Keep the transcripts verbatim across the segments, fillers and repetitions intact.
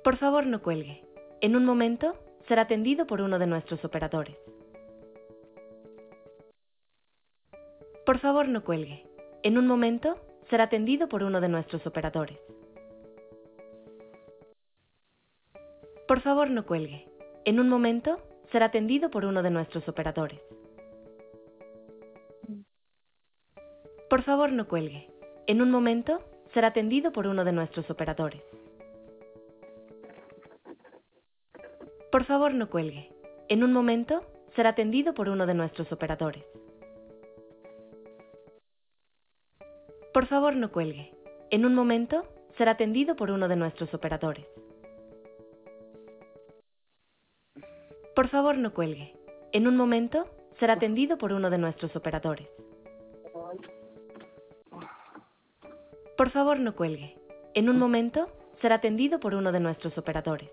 Por favor, no cuelgue. En un momento, será atendido por uno de nuestros operadores. Por favor, no cuelgue. En un momento, será atendido por uno de nuestros operadores. Por favor, no cuelgue. En un momento, será atendido por uno de nuestros operadores. Por favor, no cuelgue. En un momento, será atendido por uno de nuestros operadores. Por favor, no cuelgue. En un momento, será atendido por uno de nuestros operadores. Por favor, no cuelgue. En un momento, será atendido por uno de nuestros operadores. Por favor, no cuelgue. En un momento, será atendido por uno de nuestros operadores. Por favor, no cuelgue. En un momento, será atendido por uno de nuestros operadores.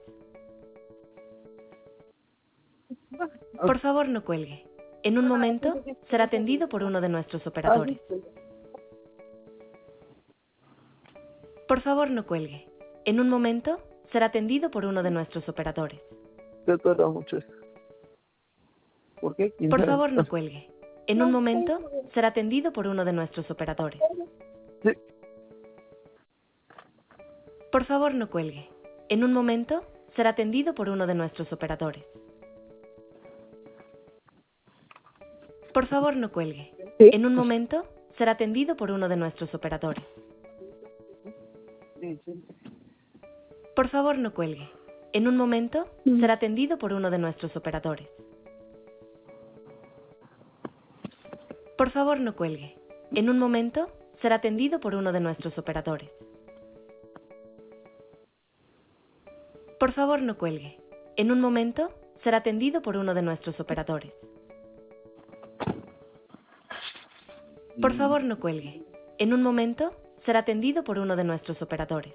Por favor, no cuelgue. En un momento, será atendido por uno de nuestros operadores. Por favor, no cuelgue. En un momento, será atendido por uno de nuestros operadores. Te tarda mucho. ¿Por qué? Por favor, no cuelgue. En un momento, será atendido por uno de nuestros operadores. Sí. Por favor, no cuelgue. En un momento, será atendido por uno de nuestros operadores. Por favor, no cuelgue. En un momento, será atendido por uno de nuestros operadores. Por favor, no cuelgue. En un momento, será atendido por uno de nuestros operadores. Por favor, no cuelgue. En un momento, será atendido por uno de nuestros operadores. Por favor, no cuelgue. En un momento, será atendido por uno de nuestros operadores. Por favor, no cuelgue. En un momento, será atendido por uno de nuestros operadores.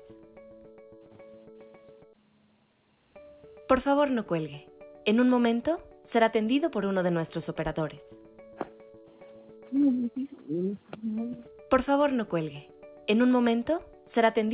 Por favor, no cuelgue. En un momento, será atendido por uno de nuestros operadores. Por favor, no cuelgue. En un momento, será atendido